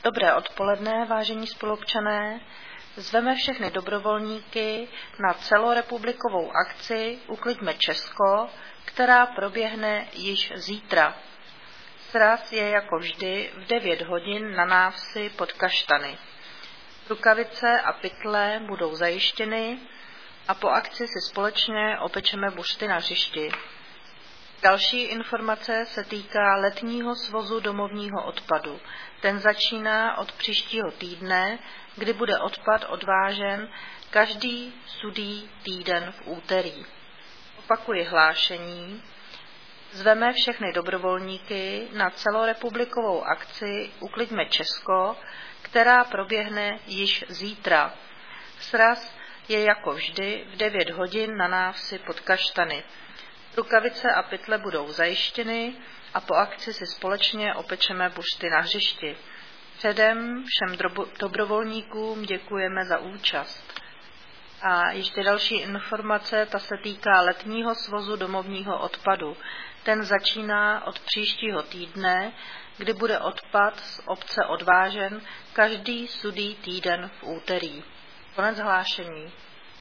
Dobré odpoledne, vážení spoluobčané. Zveme všechny dobrovolníky na celorepublikovou akci Ukliďme Česko, která proběhne již zítra. Sraz je jako vždy v 9 hodin na návsi pod Kaštany. Rukavice a pytle budou zajištěny a po akci si společně opečeme buřty na hřišti. Další informace se týká letního svozu domovního odpadu. Ten začíná od příštího týdne, kdy bude odpad odvážen každý sudý týden v úterý. Opakuji hlášení. Zveme všechny dobrovolníky na celorepublikovou akci Ukliďme Česko, která proběhne již zítra. Sraz je jako vždy v 9 hodin na návsi pod Kaštany. Rukavice a pytle budou zajištěny a po akci si společně opečeme buřty na hřišti. Předem všem dobrovolníkům děkujeme za účast. A ještě další informace, ta se týká letního svozu domovního odpadu. Ten začíná od příštího týdne, kdy bude odpad z obce odvážen každý sudý týden v úterý. Konec hlášení.